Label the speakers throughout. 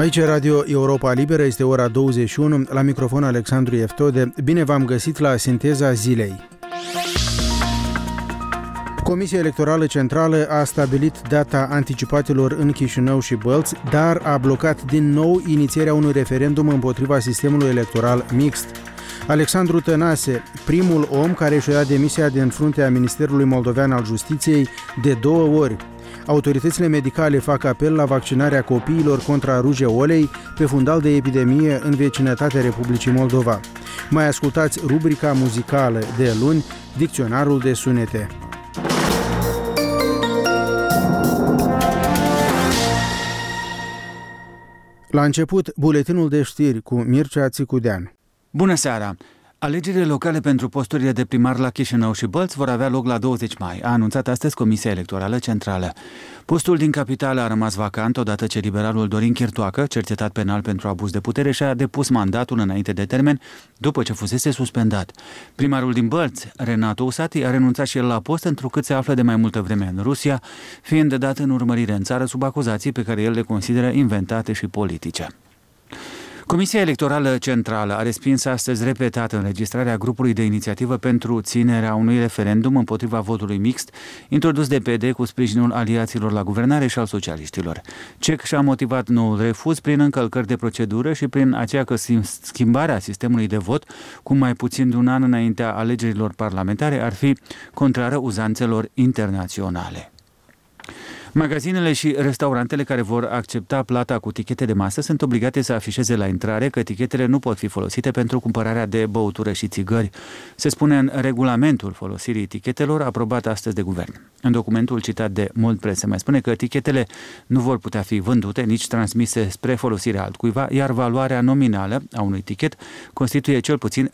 Speaker 1: Aici Radio Europa Liberă, este ora 21, la microfon Alexandru Eftode. Bine v-am găsit la Sinteza Zilei. Comisia Electorală Centrală a stabilit data anticipatelor în Chișinău și Bălți, dar a blocat din nou inițierea unui referendum împotriva sistemului electoral mixt. Alexandru Tănase, primul om care și-a dat demisia din fruntea Ministerului Moldovean al Justiției de 2 ori. Autoritățile medicale fac apel la vaccinarea copiilor contra rujeolei pe fundal de epidemie în vecinătatea Republicii Moldova. Mai ascultați rubrica muzicală de luni, Dicționarul de sunete. La început, buletinul de știri cu Mircea Țicudean.
Speaker 2: Bună seara! Alegerile locale pentru posturile de primar la Chișinău și Bălți vor avea loc la 20 mai, a anunțat astăzi Comisia Electorală Centrală. Postul din capitală a rămas vacant odată ce liberalul Dorin Chirtoacă, cercetat penal pentru abuz de putere, și-a depus mandatul înainte de termen, după ce fusese suspendat. Primarul din Bălți, Renato Usati, a renunțat și el la post, întrucât se află de mai multă vreme în Rusia, fiind dat în urmărire în țară sub acuzații pe care el le consideră inventate și politice. Comisia Electorală Centrală a respins astăzi repetat înregistrarea grupului de inițiativă pentru ținerea unui referendum împotriva votului mixt, introdus de PD cu sprijinul aliaților la guvernare și al socialiștilor. CEC și-a motivat noul refuz prin încălcări de procedură și prin aceea că schimbarea sistemului de vot, cu mai puțin de un an înaintea alegerilor parlamentare, ar fi contrară uzanțelor internaționale. Magazinele și restaurantele care vor accepta plata cu tichete de masă sunt obligate să afișeze la intrare că tichetele nu pot fi folosite pentru cumpărarea de băutură și țigări. Se spune în regulamentul folosirii tichetelor aprobat astăzi de guvern. În documentul citat de Mult Press se mai spune că tichetele nu vor putea fi vândute, nici transmise spre folosirea altcuiva, iar valoarea nominală a unui tichet constituie cel puțin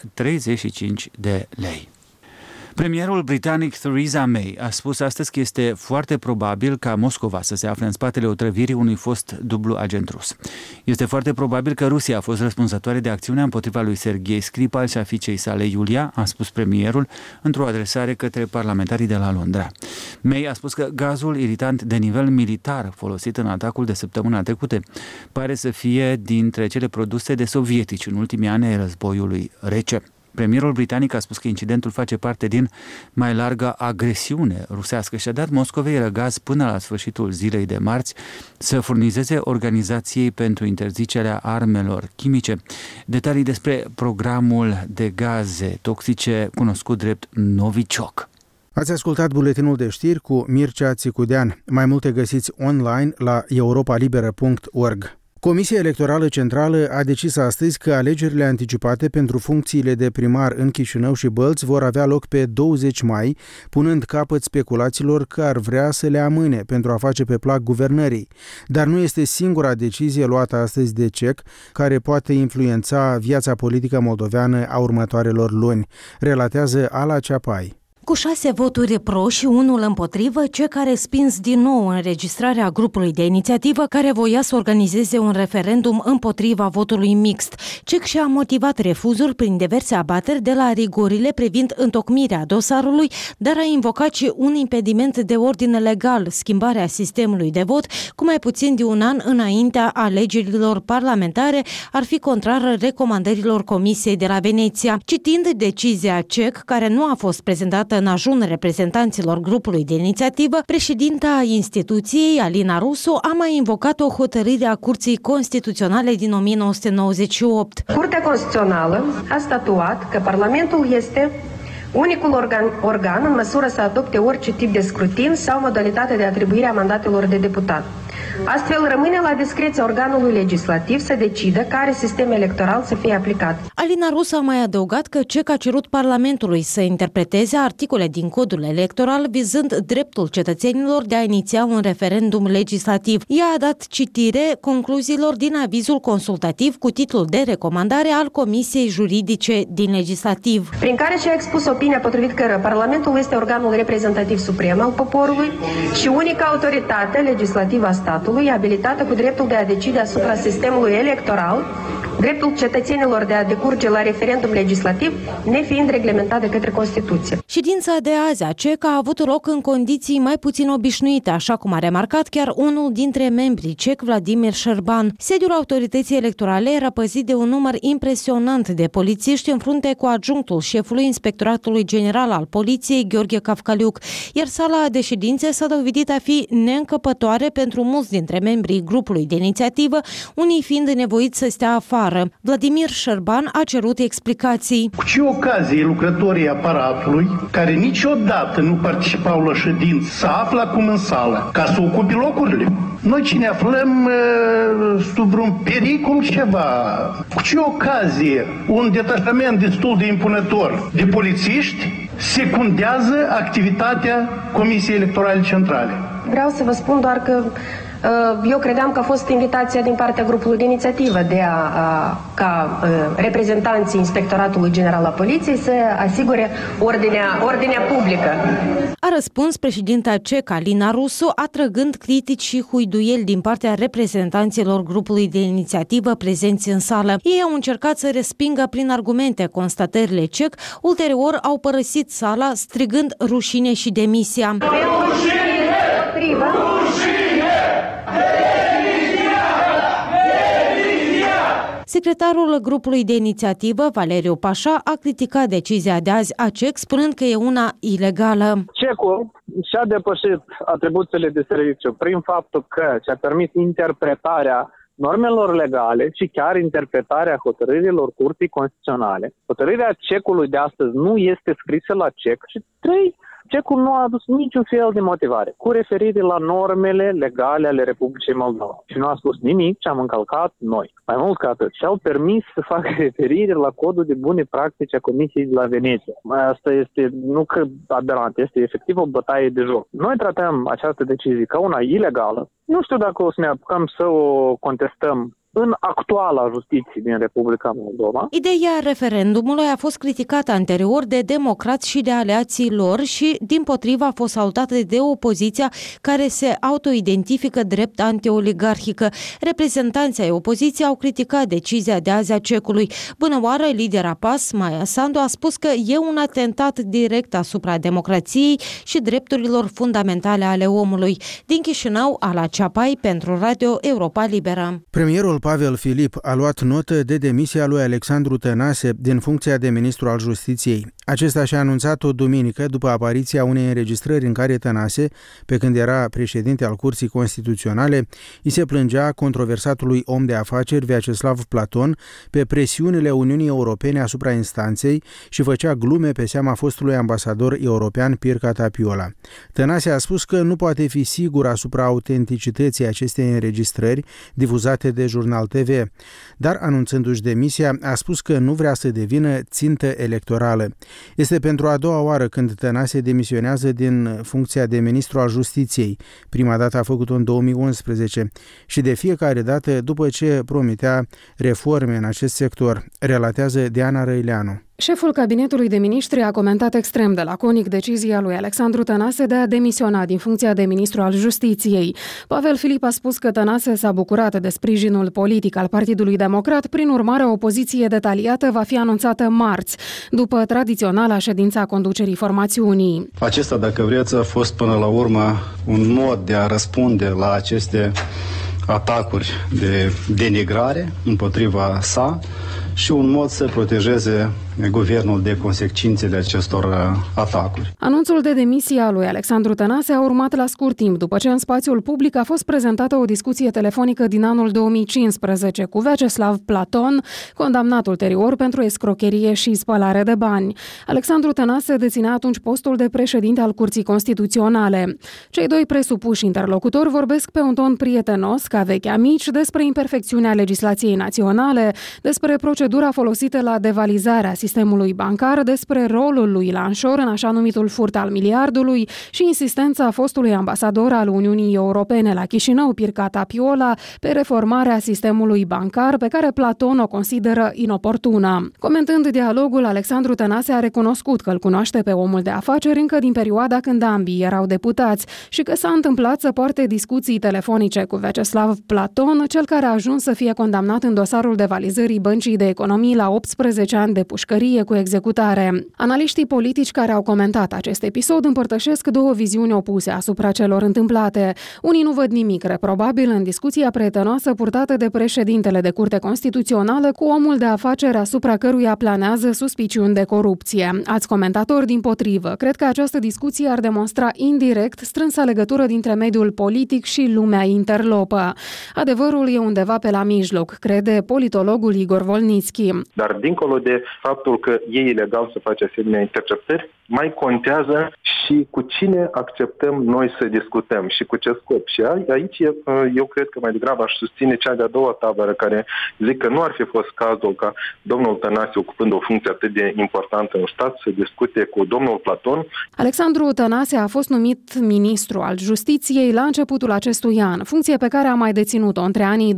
Speaker 2: 35 de lei. Premierul britanic Theresa May a spus astăzi că este foarte probabil ca Moscova să se afle în spatele otrăvirii unui fost dublu agent rus. Este foarte probabil că Rusia a fost răspunzătoare de acțiunea împotriva lui Serghei Skripal și a fiicei sale Iulia, a spus premierul într-o adresare către parlamentarii de la Londra. May a spus că gazul iritant de nivel militar folosit în atacul de săptămâna trecută pare să fie dintre cele produse de sovietici în ultimii ani ai războiului rece. Premierul britanic a spus că incidentul face parte din mai largă agresiune rusească și a dat Moscovei răgaz până la sfârșitul zilei de marți să furnizeze Organizației pentru interzicerea armelor chimice detalii despre programul de gaze toxice cunoscut drept Novichok.
Speaker 1: Ați ascultat buletinul de știri cu Mircea Țicudean. Mai multe găsiți online la europalibera.org. Comisia Electorală Centrală a decis astăzi că alegerile anticipate pentru funcțiile de primar în Chișinău și Bălți vor avea loc pe 20 mai, punând capăt speculațiilor că ar vrea să le amâne pentru a face pe plac guvernării. Dar nu este singura decizie luată astăzi de CEC care poate influența viața politică moldoveană a următoarelor luni, relatează Ala Ceapai.
Speaker 3: Cu 6 voturi pro și 1 împotrivă, CEC a respins din nou înregistrarea grupului de inițiativă care voia să organizeze un referendum împotriva votului mixt. CEC și-a motivat refuzul prin diverse abateri de la rigorile privind întocmirea dosarului, dar a invocat și un impediment de ordine legal, schimbarea sistemului de vot, cu mai puțin de un an înaintea alegerilor parlamentare, ar fi contrară recomandărilor Comisiei de la Veneția. Citind decizia CEC, care nu a fost prezentată în ajun reprezentanților grupului de inițiativă, președinta instituției, Alina Rusu, a mai invocat o hotărâre a Curții Constituționale din 1998.
Speaker 4: Curtea Constituțională a statuat că Parlamentul este unicul organ în măsură să adopte orice tip de scrutin sau modalitate de atribuire a mandatelor de deputat. Astfel, rămâne la discreția organului legislativ să decidă care sistem electoral să fie aplicat.
Speaker 3: Alina Rusu a mai adăugat că CEC a cerut Parlamentului să interpreteze articole din codul electoral vizând dreptul cetățenilor de a iniția un referendum legislativ. Ea a dat citire concluziilor din avizul consultativ cu titlul de recomandare al Comisiei Juridice din Legislativ,
Speaker 4: prin care și-a expus opinia potrivit că Parlamentul este organul reprezentativ suprem al poporului și unica autoritate legislativă a statului abilitată cu dreptul de a decide asupra sistemului electoral dreptul cetățenilor de a decurge la referendum legislativ, nefiind reglementat de către Constituție.
Speaker 3: Ședința de azi a CEC a avut loc în condiții mai puțin obișnuite, așa cum a remarcat chiar unul dintre membrii CEC, Vladimir Șerban. Sediul autorității electorale era păzit de un număr impresionant de polițiști în frunte cu adjunctul șefului Inspectoratului General al Poliției, Gheorghe Cafcaliuc, iar sala de ședințe s-a dovedit a fi neîncăpătoare pentru mulți dintre membrii grupului de inițiativă, unii fiind nevoiți să stea afară. Vladimir Șerban a cerut explicații.
Speaker 5: Cu ce ocazie lucrătorii aparatului, care niciodată nu participau la ședință, să află acum în sală ca să ocupe locurile? Noi ce ne aflăm sub vreun pericol ceva? Cu ce ocazie un detașament destul de impunător de polițiști secundează activitatea Comisiei Electorale Centrale?
Speaker 4: Vreau să vă spun doar că eu credeam că a fost invitația din partea grupului de inițiativă de ca reprezentanții Inspectoratului General al Poliției să asigure ordinea publică.
Speaker 3: A răspuns președinta CEC, Alina Rusu, atrăgând critici și huiduieli din partea reprezentanților grupului de inițiativă prezenți în sală. Ei au încercat să respingă prin argumente constatările CEC, ulterior au părăsit sala strigând rușine și demisia. Secretarul grupului de inițiativă, Valeriu Pașa, a criticat decizia de azi a CEC, spunând că e una ilegală.
Speaker 6: CEC-ul și-a depășit atribuțiile de serviciu prin faptul că și-a permis interpretarea normelor legale și chiar interpretarea hotărârilor Curții Constituționale. Hotărârea CEC-ului de astăzi nu este scrisă la CEC și CEC-ul nu a adus niciun fel de motivare cu referire la normele legale ale Republicii Moldova. Și nu a spus nimic ce am încălcat noi. Mai mult ca atât, și-au permis să facă referire la codul de bune practici a Comisiei de la Veneția. Asta este nu că aberant, este efectiv o bătaie de joc. Noi tratăm această decizie ca una ilegală. Nu știu dacă o să ne apucăm să o contestăm în actuala justiție din Republica Moldova.
Speaker 3: Ideea referendumului a fost criticată anterior de democrați și de aliații lor și, dimpotrivă, a fost salutată de opoziția care se autoidentifică drept anti-oligarhică. Reprezentanții ai opoziției au criticat decizia de azi a CEC-ului. Bunăoară, lidera PAS, Maia Sandu, a spus că e un atentat direct asupra democrației și drepturilor fundamentale ale omului. Din Chișinău, Ala Ceapai, pentru Radio Europa Liberă.
Speaker 1: Premierul Pavel Filip a luat notă de demisia lui Alexandru Tănase din funcția de ministru al Justiției. Acesta și-a anunțat-o duminică după apariția unei înregistrări în care Tănase, pe când era președinte al Curții Constituționale, îi se plângea controversatului om de afaceri Vyacheslav Platon pe presiunile Uniunii Europene asupra instanței și făcea glume pe seama fostului ambasador european Pirca Tapiola. Tănase a spus că nu poate fi sigur asupra autenticității acestei înregistrări difuzate de Jurnal TV, dar anunțându-și demisia a spus că nu vrea să devină țintă electorală. Este pentru a doua oară când Tănase demisionează din funcția de ministru al Justiției. Prima dată a făcut-o în 2011 și de fiecare dată după ce promitea reforme în acest sector, relatează Diana Răileanu.
Speaker 7: Șeful cabinetului de miniștri a comentat extrem de laconic decizia lui Alexandru Tănase de a demisiona din funcția de ministru al Justiției. Pavel Filip a spus că Tănase s-a bucurat de sprijinul politic al Partidului Democrat, prin urmare o poziție detaliată va fi anunțată marți, după tradiționala ședință a conducerii formațiunii.
Speaker 8: Acesta, dacă vreți, a fost până la urmă un mod de a răspunde la aceste atacuri de denigrare împotriva sa și un mod să protejeze guvernul de consecințele acestor atacuri.
Speaker 7: Anunțul de demisie a lui Alexandru Tănase a urmat la scurt timp, după ce în spațiul public a fost prezentată o discuție telefonică din anul 2015 cu Vyacheslav Platon, condamnat ulterior pentru escrocherie și spălare de bani. Alexandru Tănase deținea atunci postul de președinte al Curții Constituționale. Cei doi presupuși interlocutori vorbesc pe un ton prietenos, ca vechi amici, despre imperfecțiunea legislației naționale, despre procedura folosită la devalizarea sistemului sistemului bancar, despre rolul lui Lanșor în așa numitul furt al miliardului și insistența fostului ambasador al Uniunii Europene la Chișinău, Pirca Tapiola, pe reformarea sistemului bancar, pe care Platon o consideră inoportună. Comentând dialogul, Alexandru Tănase a recunoscut că îl cunoaște pe omul de afaceri încă din perioada când ambii erau deputați și că s-a întâmplat să poarte discuții telefonice cu Vyacheslav Platon, cel care a ajuns să fie condamnat în dosarul de valizării Băncii de Economii la 18 ani de pușcărie cu executare. Analiștii politici care au comentat acest episod împărtășesc două viziuni opuse asupra celor întâmplate. Unii nu văd nimic reprobabil în discuția prietenoasă purtată de președintele de Curte Constituțională cu omul de afaceri asupra căruia planează suspiciuni de corupție. Alți comentatori, dimpotrivă, cred că această discuție ar demonstra indirect strânsa legătură dintre mediul politic și lumea interlopă. Adevărul e undeva pe la mijloc, crede politologul Igor Volnitski.
Speaker 9: Dar dincolo de faptul că e ilegal să faci asemenea interceptări, mai contează și cu cine acceptăm noi să discutăm și cu ce scop. Și aici eu cred că mai degrabă aș susține cea de-a doua tabără care zic că nu ar fi fost cazul ca domnul Tănase, ocupând o funcție atât de importantă în stat, să discute cu domnul Platon.
Speaker 7: Alexandru Tănase a fost numit ministru al Justiției la începutul acestui an, funcție pe care a mai deținut-o între anii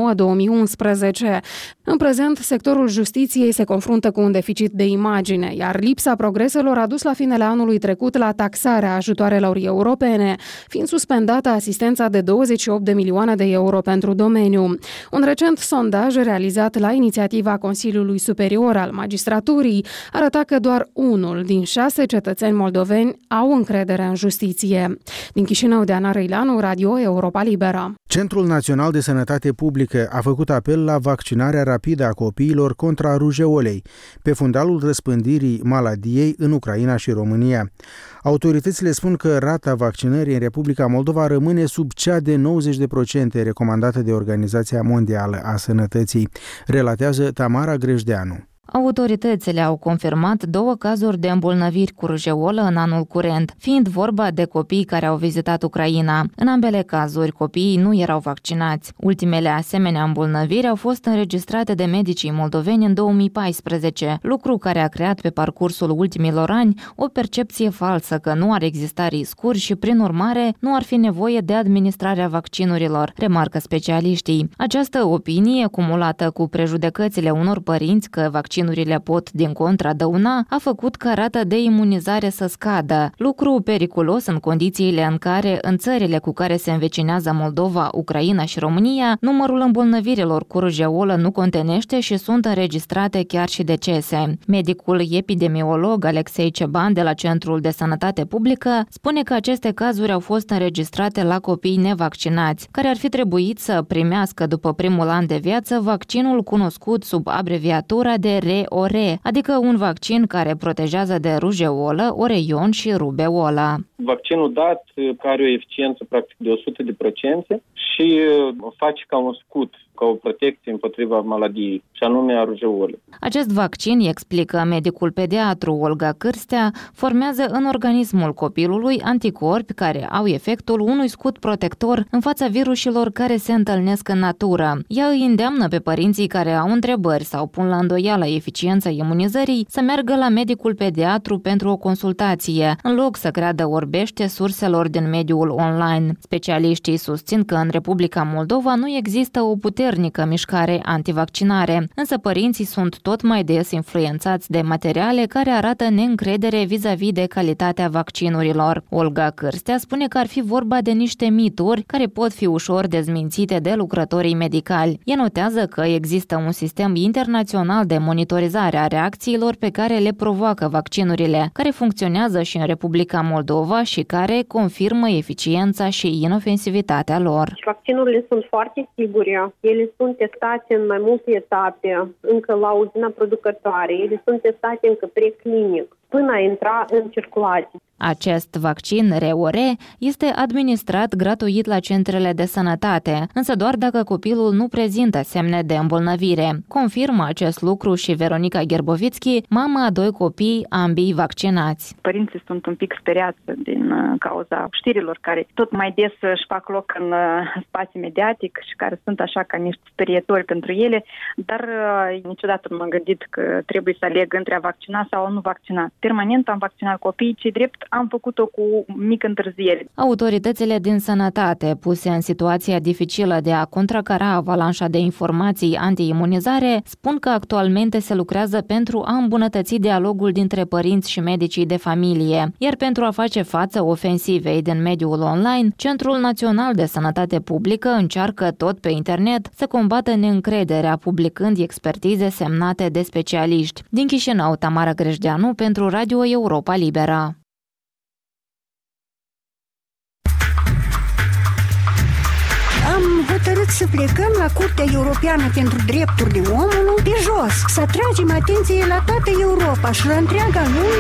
Speaker 7: 2009-2011. În prezent, sectorul justiției se confruntă cu un deficit de imagine, iar lipsa progreselor a dus la finele anului trecut la taxarea ajutoarelor europene, fiind suspendată asistența de 28 de milioane de euro pentru domeniu. Un recent sondaj realizat la inițiativa Consiliului Superior al Magistraturii arăta că doar 1 din 6 cetățeni moldoveni au încredere în justiție. Din Chișinău, Diana Răileanu, Radio Europa Liberă.
Speaker 1: Centrul Național de Sănătate Publică a făcut apel la vaccinarea rapidă a copiilor contra rujeolei, pe fundalul răspândirii maladiei în Ucraina și România. Autoritățile spun că rata vaccinării în Republica Moldova rămâne sub cea de 90% recomandată de Organizația Mondială a Sănătății, relatează Tamara Grejdeanu.
Speaker 10: Autoritățile au confirmat 2 cazuri de îmbolnăviri cu rujeolă în anul curent, fiind vorba de copii care au vizitat Ucraina. În ambele cazuri, copiii nu erau vaccinați. Ultimele asemenea îmbolnăviri au fost înregistrate de medicii moldoveni în 2014, lucru care a creat pe parcursul ultimilor ani o percepție falsă că nu ar exista riscuri și, prin urmare, nu ar fi nevoie de administrarea vaccinurilor, remarcă specialiștii. Această opinie, cumulată cu prejudecățile unor părinți că vaccinurile pot, din contra, dăuna, a făcut ca rata de imunizare să scadă, lucru periculos în condițiile în care, în țările cu care se învecinează Moldova, Ucraina și România, numărul îmbolnăvirilor cu rujeolă nu contenește și sunt înregistrate chiar și decese. Medicul epidemiolog Alexei Ceban de la Centrul de Sănătate Publică spune că aceste cazuri au fost înregistrate la copii nevaccinați, care ar fi trebuit să primească după primul an de viață vaccinul cunoscut sub abreviatura de ROR, adică un vaccin care protejează de rujeolă, oreion și rubeola.
Speaker 6: Vaccinul dat are o eficiență practic de 100% și face ca un scut, ca o protecție împotriva maladiei, și anume a rujeolei.
Speaker 10: Acest vaccin, explică medicul pediatru Olga Cârstea, formează în organismul copilului anticorpi care au efectul unui scut protector în fața virusilor care se întâlnesc în natură. Ea îi îndeamnă pe părinții care au întrebări sau pun la îndoială eficiența imunizării să meargă la medicul pediatru pentru o consultație, în loc să creadă orbește surselor din mediul online. Specialiștii susțin că în Republica Moldova nu există o puternică mișcare antivaccinare, însă părinții sunt tot mai des influențați de materiale care arată neîncredere vis-a-vis de calitatea vaccinurilor. Olga Cârstea spune că ar fi vorba de niște mituri care pot fi ușor dezmințite de lucrătorii medicali. Ea notează că există un sistem internațional de monitorizare a reacțiilor pe care le provoacă vaccinurile, care funcționează și în Republica Moldova și care confirmă eficiența și inofensivitatea lor.
Speaker 11: Vaccinurile sunt foarte sigure. Ele sunt testate în mai multe etape, încă la uzina producătoare. Ele sunt testate încă preclinic, până a intra în circulație.
Speaker 10: Acest vaccin REOR este administrat gratuit la centrele de sănătate, însă doar dacă copilul nu prezintă semne de îmbolnăvire. Confirmă acest lucru și Veronica Gherbovitski, mama a 2 copii, ambii vaccinați.
Speaker 12: Părinții sunt un pic speriați din cauza știrilor care tot mai des își fac loc în spațiu mediatic și care sunt așa ca niște sperietori pentru ele, dar niciodată nu m-am gândit că trebuie să aleg între a vaccina sau a nu vaccina. Permanent am vaccinat copiii, ce drept am făcut-o cu mică întârziere.
Speaker 10: Autoritățile din sănătate, puse în situația dificilă de a contracara avalanșa de informații anti-imunizare, spun că actualmente se lucrează pentru a îmbunătăți dialogul dintre părinți și medicii de familie. Iar pentru a face față ofensivei din mediul online, Centrul Național de Sănătate Publică încearcă tot pe internet să combată neîncrederea, publicând expertize semnate de specialiști. Din Chișinău, Tamara Grejdeanu pentru Radio Europa Liberă.
Speaker 13: Am hotărât să plecăm la Curtea Europeană pentru Drepturile Omului pe jos, să atragem atenție la toată Europa și la întreaga lume.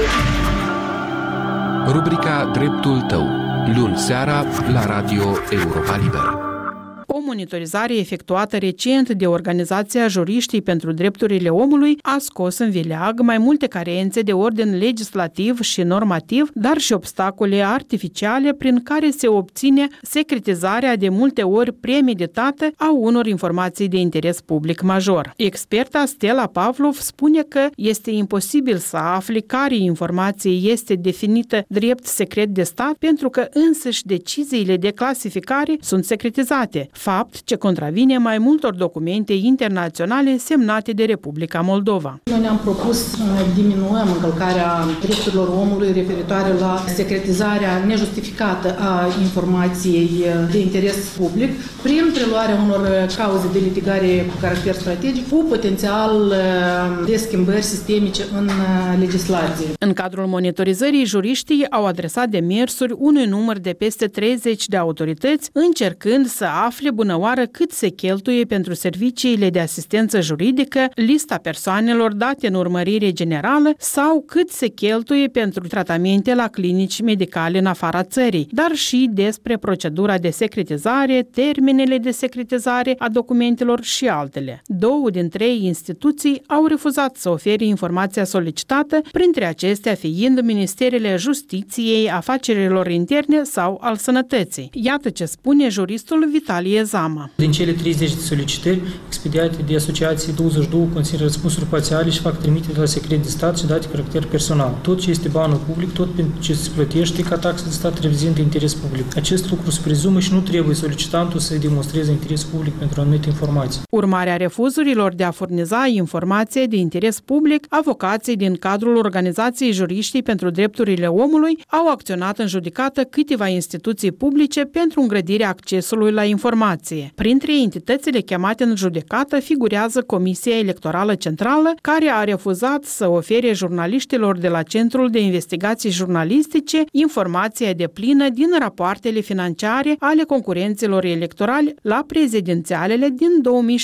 Speaker 14: Rubrica Dreptul tău, luni seara la Radio Europa Liberă.
Speaker 15: O monitorizare efectuată recent de Organizația Juriștii pentru Drepturile Omului a scos în vileag mai multe carențe de ordin legislativ și normativ, dar și obstacole artificiale prin care se obține secretizarea de multe ori premeditată a unor informații de interes public major. Experta Stella Pavlov spune că este imposibil să afli care informație este definită drept secret de stat pentru că însăși deciziile de clasificare sunt secretizate, fapt ce contravine mai multor documente internaționale semnate de Republica Moldova.
Speaker 16: Noi ne-am propus să diminuăm încălcarea drepturilor omului referitoare la secretizarea nejustificată a informației de interes public prin preluarea unor cauze de litigare cu caracter strategic cu potențial de schimbări sistemice în legislație.
Speaker 15: În cadrul monitorizării, juriștii au adresat demersuri unui număr de peste 30 de autorități, încercând să afle bunăoară cât se cheltuie pentru serviciile de asistență juridică, lista persoanelor date în urmărire generală sau cât se cheltuie pentru tratamente la clinici medicale în afara țării, dar și despre procedura de secretizare, termenele de secretizare a documentelor și altele. 2 din 3 instituții au refuzat să ofere informația solicitată, printre acestea fiind Ministerele Justiției, Afacerilor Interne sau al Sănătății. Iată ce spune juristul Vitalie Zama.
Speaker 17: Din cele 30 de solicitări expediate de asociații, 22 conțin răspunsuri parțiale și fac trimitere la secret de stat și date caracter personal. Tot ce este banul public, tot pentru ce se plătește ca taxă de stat reprezintă interes public. Acest lucru se prezumă și nu trebuie solicitantul să demonstreze interes public pentru anumite informații.
Speaker 15: Urmarea refuzurilor de a furniza informație de interes public, avocații din cadrul Organizației Juriștii pentru Drepturile Omului au acționat în judecată câteva instituții publice pentru îngrădirea accesului la informație. Printre entitățile chemate în judecată figurează Comisia Electorală Centrală, care a refuzat să ofere jurnaliștilor de la Centrul de Investigații Jurnalistice informația deplină din rapoartele financiare ale concurenților electorali la prezidențialele din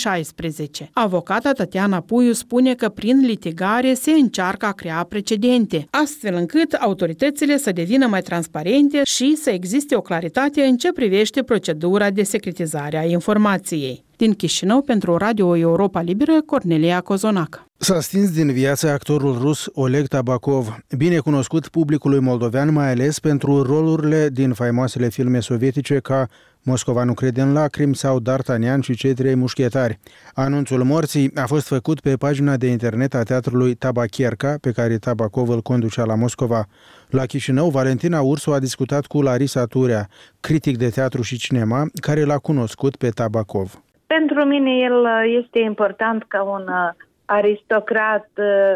Speaker 15: 2016. Avocata Tatiana Puiu spune că prin litigare se încearcă a crea precedente, astfel încât autoritățile să devină mai transparente și să existe o claritate în ce privește procedura de secretizare a informației. Din Chișinău, pentru Radio Europa Liberă, Cornelia Cozonac.
Speaker 1: S-a stins din viață actorul rus Oleg Tabakov, bine cunoscut publicului moldovean mai ales pentru rolurile din faimoasele filme sovietice ca Moscova nu crede în lacrimi sau D'Artagnan și cei 3 mușchetari. Anunțul morții a fost făcut pe pagina de internet a teatrului Tabakierka, pe care Tabakov îl conducea la Moscova. La Chișinău, Valentina Ursu a discutat cu Larisa Turea, critic de teatru și cinema, care l-a cunoscut pe Tabakov.
Speaker 18: Pentru mine el este important ca un aristocrat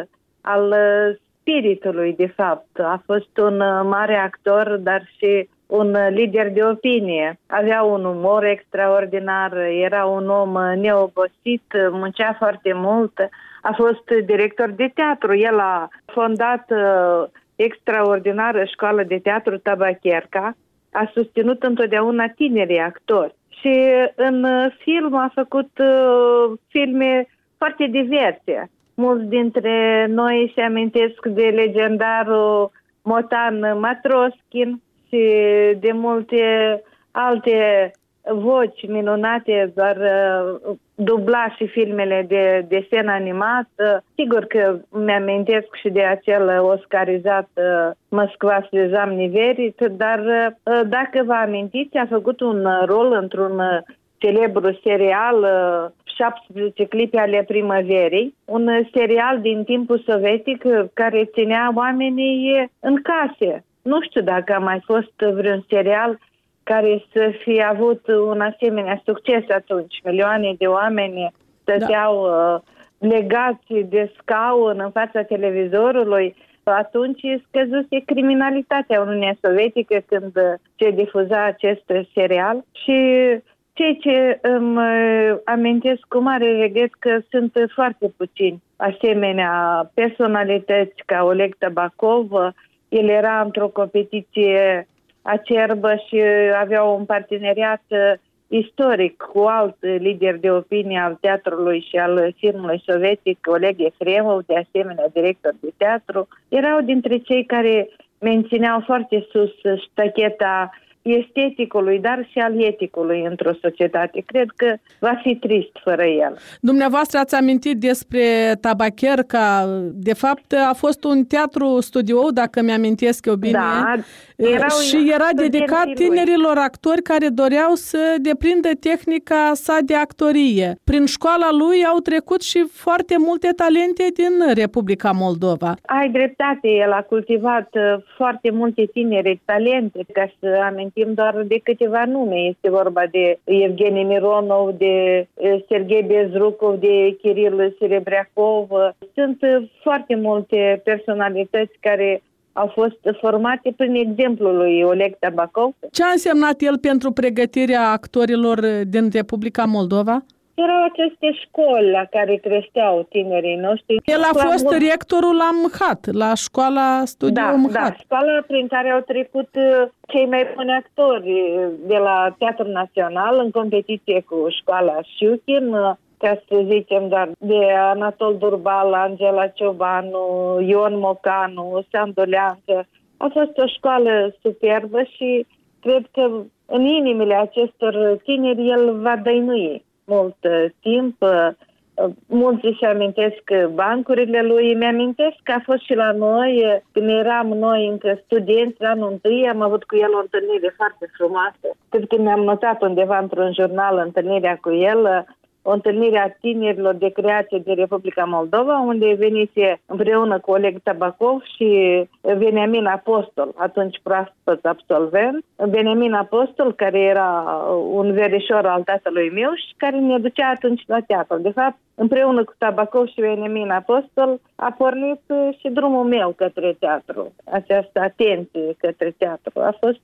Speaker 18: al spiritului, de fapt. A fost un mare actor, dar și un lider de opinie. Avea un umor extraordinar, era un om neobosit, muncea foarte mult. A fost director de teatru. El a fondat extraordinară școală de teatru Tabakierka. A susținut întotdeauna tinerii actori. Și în film a făcut filme foarte diverse. Mulți dintre noi se amintesc de legendarul Motan Matroschin și de multe alte voci minunate, doar dubla și filmele de desen animat. Sigur că mi-amintesc și de acel oscarizat Moskva slezam niverit, dar dacă vă amintiți, a făcut un rol într-un celebru serial 17 clipe ale primăverii, un serial din timpul sovietic care ținea oamenii în case. Nu știu dacă a mai fost vreun serial care să fie avut un asemenea succes atunci. Milioane de oameni stăteau legați de scaun în fața televizorului. Atunci scăzuse criminalitatea Uniunii Sovietică când se difuza acest serial și ceea ce îmi amintesc cu mare regret că sunt foarte puțini asemenea personalități ca Oleg Tabakov. El era într-o competiție acerbă și avea un parteneriat istoric cu alt lider de opinie al teatrului și al filmului sovietic, Oleg Efremov, de asemenea director de teatru. Erau dintre cei care mențineau foarte sus ștacheta esteticului, dar și al eticului într-o societate. Cred că va fi trist fără el.
Speaker 19: Dumneavoastră ați amintit despre Tabacherka. De fapt, a fost un teatru studio, dacă mi-amintesc eu bine.
Speaker 18: Da,
Speaker 19: și era dedicat tinerilor actori care doreau să deprindă tehnica sa de actorie. Prin școala lui au trecut și foarte multe talente din Republica Moldova.
Speaker 18: Ai dreptate, el a cultivat foarte multe tineri talente, ca să amintim doar de câteva nume. Este vorba de Evgeni Mironov, de Serghei Bezrukov, de Kiril Serebryakov. Sunt foarte multe personalități care au fost formate prin exemplul lui Oleg Tabakov.
Speaker 19: Ce a însemnat el pentru pregătirea actorilor din Republica Moldova?
Speaker 18: Erau aceste școli la care creșteau tinerii noștri.
Speaker 19: El a fost rectorul la MHAT, la școala studiu MHAT.
Speaker 18: Da, școala prin care au trecut cei mai buni actori de la Teatrul Național în competiție cu școala Șuchin, ca să zicem, dar de Anatol Durbal, Angela Ciobanu, Ion Mocanu, Sandu Leancă. A fost o școală superbă și cred că în inimile acestor tineri el va dăinui mult timp. Mulți își amintesc bancurile lui. Mi-amintesc că a fost și la noi, când eram noi încă studenți, anul întâi, am avut cu el o întâlnire foarte frumoasă. Cred că mi-am notat undeva într-un jurnal întâlnirea cu el, o întâlnire a tinerilor de creație din Republica Moldova, unde venise împreună cu Oleg Tabakov și Veniamin Apostol, atunci proaspăt absolvent. Veniamin Apostol, care era un verișor al tatălui meu și care ne ducea atunci la teatru. De fapt, împreună cu Tabakov și Veniamin Apostol a pornit și drumul meu către teatru. Această atenție către teatru a fost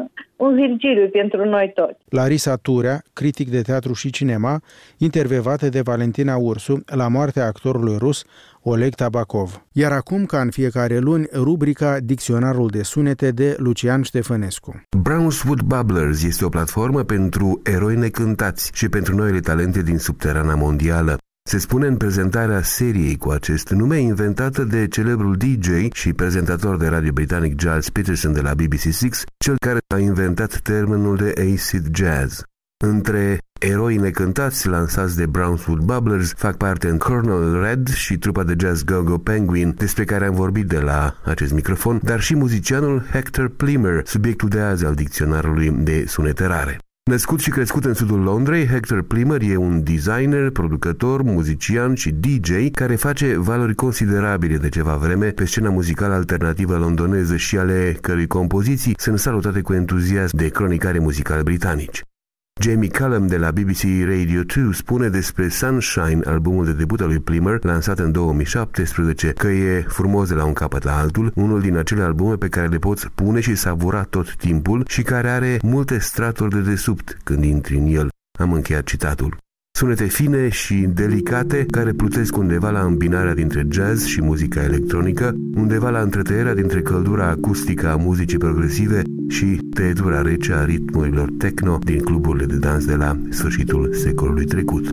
Speaker 18: un virgiliu pentru noi toți.
Speaker 1: Larisa Turea, critic de teatru și cinema, intervievată de Valentina Ursu la moartea actorului rus Oleg Tabakov. Iar acum, ca în fiecare luni, rubrica Dicționarul de sunete de Lucian Ștefănescu.
Speaker 20: Brownswood Bubblers este o platformă pentru eroi necântați și pentru noile talente din subterana mondială. Se spune în prezentarea seriei cu acest nume, inventată de celebrul DJ și prezentator de radio britanic Giles Peterson de la BBC Six, cel care a inventat termenul de acid jazz. Între eroi necântați lansați de Brownswood Bubblers fac parte în Colonel Red și trupa de jazz Go-Go Penguin, despre care am vorbit de la acest microfon, dar și muzicianul Hector Plimmer, subiectul de azi al dicționarului de sunete rare. Născut și crescut în sudul Londrei, Hector Plimmer e un designer, producător, muzician și DJ care face valori considerabile de ceva vreme pe scena muzicală alternativă londoneză și ale cărui compoziții sunt salutate cu entuziasm de cronicare muzicali britanici. Jamie Cullum de la BBC Radio 2 spune despre Sunshine, albumul de debut al lui Plimmer, lansat în 2017, că e frumos de la un capăt la altul, unul din acele albume pe care le poți pune și savura tot timpul și care are multe straturi de desubt când intri în el. Am încheiat citatul. Sunete fine și delicate care plutesc undeva la îmbinarea dintre jazz și muzica electronică, undeva la întretăierea dintre căldura acustică a muzicii progresive și tăietura rece a ritmurilor techno din cluburile de dans de la sfârșitul secolului trecut.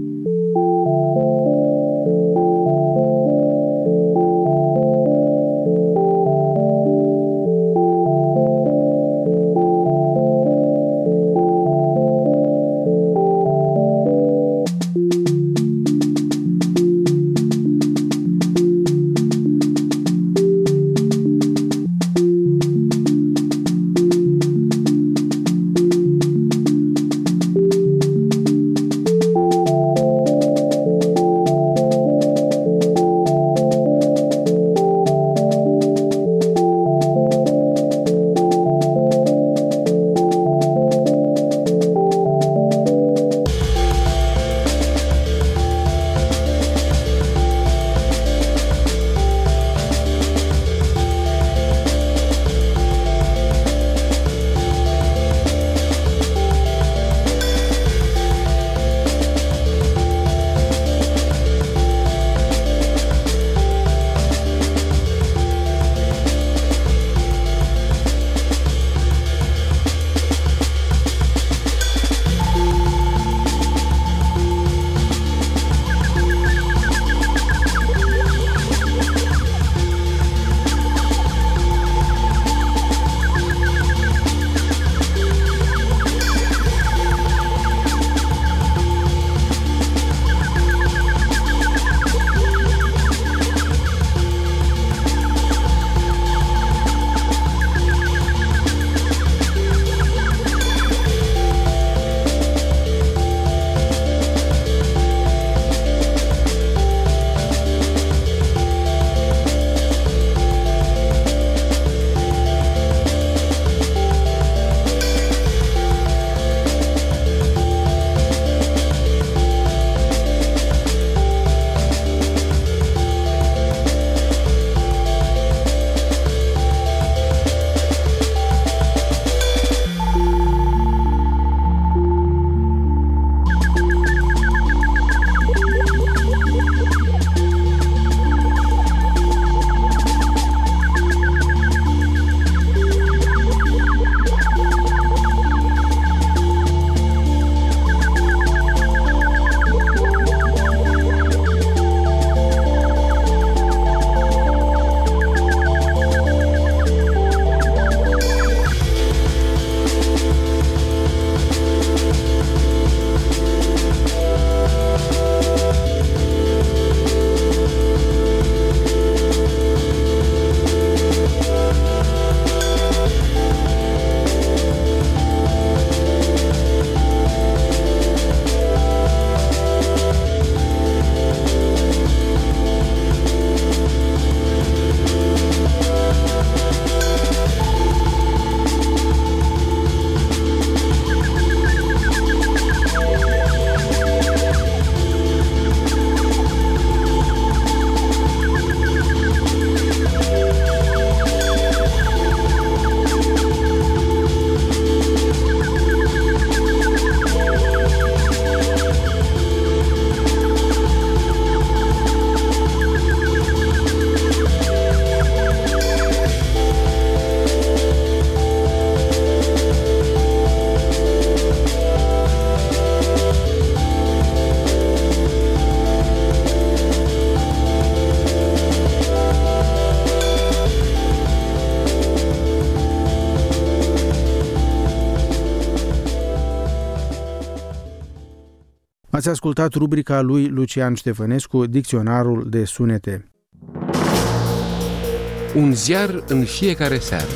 Speaker 1: Ați ascultat rubrica lui Lucian Ștefănescu, Dicționarul de sunete.
Speaker 14: Un ziar în fiecare seară.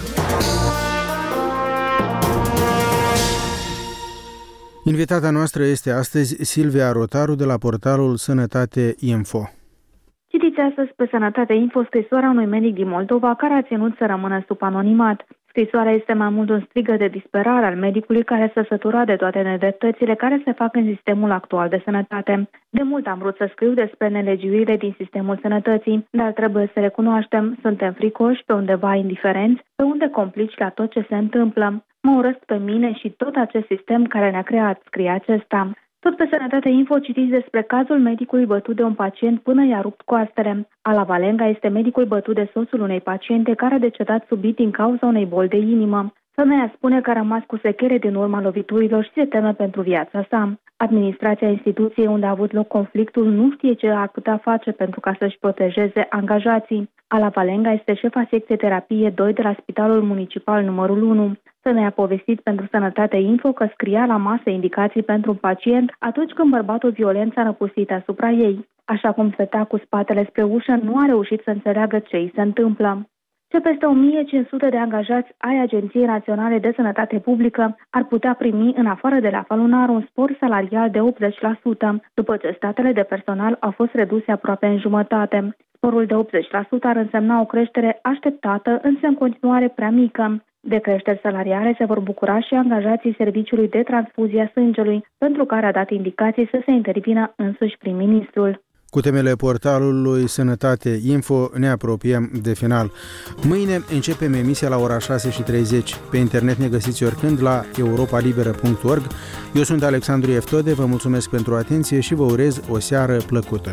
Speaker 1: Invitata noastră este astăzi Silvia Rotaru de la portalul Sănătate Info.
Speaker 21: Citiți astăzi pe Sănătate Info scrisoarea unui medic din Moldova care a ținut să rămână sub anonimat. Scrisoarea este mai mult un strigăt de disperare al medicului care s-a săturat de toate nedreptățile care se fac în sistemul actual de sănătate. De mult am vrut să scriu despre nelegiuirile din sistemul sănătății, dar trebuie să recunoaștem, suntem fricoși, pe undeva indiferenți, pe unde complici la tot ce se întâmplă. Mă urăsc pe mine și tot acest sistem care ne-a creat, scrie acesta. Tot pe Sănătate Info citiți despre cazul medicului bătut de un pacient până i-a rupt coastele. Ala Valenga este medicul bătut de soțul unei paciente care a decedat subit din cauza unei boli de inimă. Femeia spune că a rămas cu sechele din urma loviturilor și se teme pentru viața sa. Administrația instituției unde a avut loc conflictul nu știe ce ar putea face pentru ca să-și protejeze angajații. Ala Valenga este șefa secției terapie 2 de la Spitalul Municipal numărul 1. Femeia a povestit pentru Sănătate Info că scria la masă indicații pentru un pacient atunci când bărbatul violent s-a năpustit asupra ei. Așa cum stătea cu spatele spre ușă, nu a reușit să înțeleagă ce îi se întâmplă. Ce peste 1500 de angajați ai Agenției Naționale de Sănătate Publică ar putea primi, în afară de la FA lunar, un spor salarial de 80%, după ce statele de personal au fost reduse aproape în jumătate. Sporul de 80% ar însemna o creștere așteptată, însă în continuare prea mică. De creșteri salariale se vor bucura și angajații Serviciului de Transfuzie a Sângelui, pentru care a dat indicații să se intervină însuși prim-ministrul.
Speaker 1: Cu temele portalului Sănătate Info ne apropiem de final. Mâine începem emisia la ora 6:30. Pe internet ne găsiți oricând la europalibera.org. Eu sunt Alexandru Eftode, vă mulțumesc pentru atenție și vă urez o seară plăcută.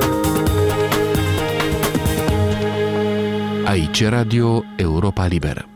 Speaker 14: Aici Radio Europa Liberă.